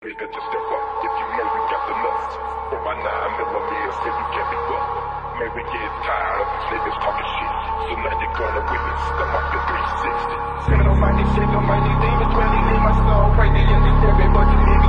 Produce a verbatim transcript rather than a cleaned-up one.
Nigga, just step up if you know we got the nuts. For my nine millimeters, if you can't be fucked. Man, we get tired of these niggas talking shit. So now you're gonna witness the Mafia three sixty. Send on my shit, on my demons, dwelling in my soul. Crazy and disturbing, but you niggas